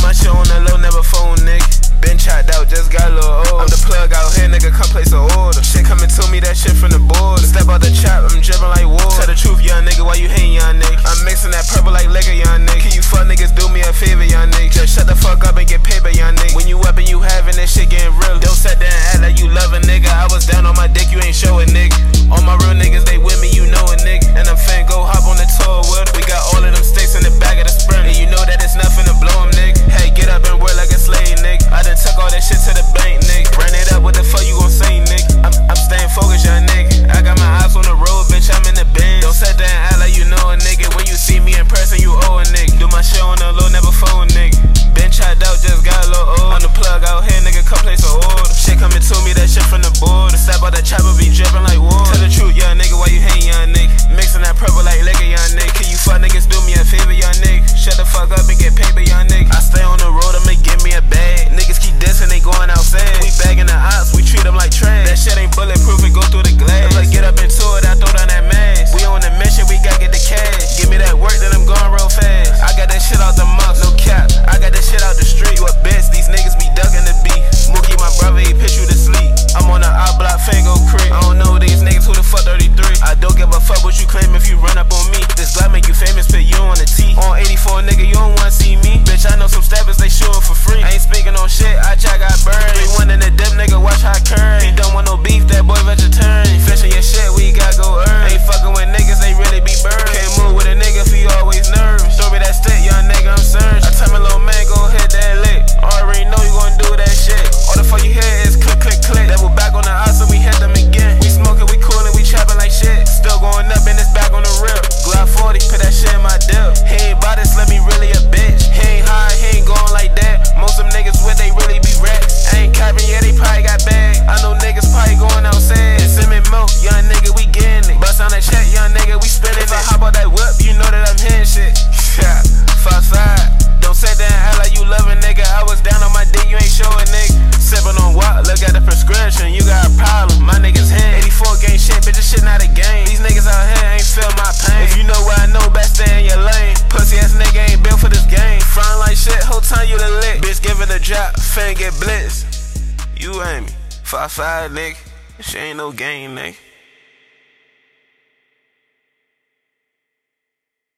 my shit on the low, never phone, nigga. Been chopped out, just got a little old. I'm the plug out here, nigga, come place an order. Shit coming to me, that shit from the border. Step out the trap, I'm drippin' like water. Tell the truth, young nigga, why you hatin', young nigga? I'm mixing that purple like liquor, young nigga. Can you fuck niggas do me a favor, young nigga? Just shut the fuck up and get paper, young nigga. When you up and you having this shit getting real. Don't sit there and act like you love a nigga. I was down on my dick, you ain't show a nigga. All my real niggas, they with me, you know a nigga. And I'm finna go hop on the tour with her. We got all of them sticks in the back of the sprint. And you know that it's nothing to blow them, nigga. Hey, get up and work like a slave, nigga. I done took all that shit to the bank, nigga. Ran it up, what the fuck you gon' say, nigga? I'm staying focused, young nigga. I got my eyes on the road, bitch, I'm in the bin. Don't sit there and act like you know a nigga. When you see me in person, you owe a nigga. Do my shit on the low, never phone, nigga. Been chopped out, just got a little old. I'm the plug out here, nigga, come place an order. Shit coming to me, that shit from the border. Step out the chopper, be drippin' like water. Tell the truth, young nigga, why you hate, young nigga? Mixing that purple like liquor, young nigga. Can you fuck niggas do me a favor, young nigga? Shut the fuck up and get paper, young nigga. I stay on the road, I'ma give me a bag. Niggas keep dissing, they going outside. We bagging the ops, we treat them like trash. That shit ain't bulletproof, it go through the glass. If I get up into it, I throw down that mask. We on a mission, we gotta get the cash. Give me that work, then I'm going real fast. I got that shit out the mouth, no cap. I got that shit out the street. You a bitch, these niggas be ducking the beef. Mookie, my brother, he pitch you to sleep. I'm on the out block, Fango Creek. I don't know these niggas, who the fuck 33? I don't give a fuck what you claim if you run up on me. This Glock make you famous, put you on the T. On 84, nigga, you don't wanna see me. Bitch, I know some steppers, they shootin' for free. I ain't speaking on shit, I just got burned. 3-1 in the dip, nigga, watch how I curve. He don't want no beef, that boy vegetarian. Fishing your shit, we gotta go earn. Ain't fucking with niggas, they really be burned. Can't move with a nigga if he always nervous. Throw me that stick, young nigga, I'm surged. I tell my little man, go hit that lick. Already know you gon' do that shit. All the fuck you hear is click, click, click. Devil back on the ice, so we hit them again. We smoking, we coolin', we trapping like shit. Still going up and it's back on the rip. Glock 40, put that shit in my dip. He ain't bout this, let me really a bitch. He ain't high, he ain't going like that. Most of them niggas with they really be rats. I ain't capping, yeah, they probably got bag. I know niggas probably going outside. Send milk, young nigga, we getting it. Bust on that check, young nigga, we spinning it. If I hop out that whip, you know that I'm hitting shit. Yeah, 5-5. Don't sit there and act like you love a nigga. I was down on my dick, you ain't show a nigga. Sippin' on what? Look at the prescription, you got a problem. My niggas hand 84 gang shit, bitch, this shit not a game. These niggas out here ain't feel my pain. If you know what I know, best stay in your lane. Pussy ass nigga ain't built for this game. Front like shit, whole time you the lick. Bitch, give it a drop, finna get blitzed. You ain't me. 5-5, nigga. This shit ain't no game, nigga.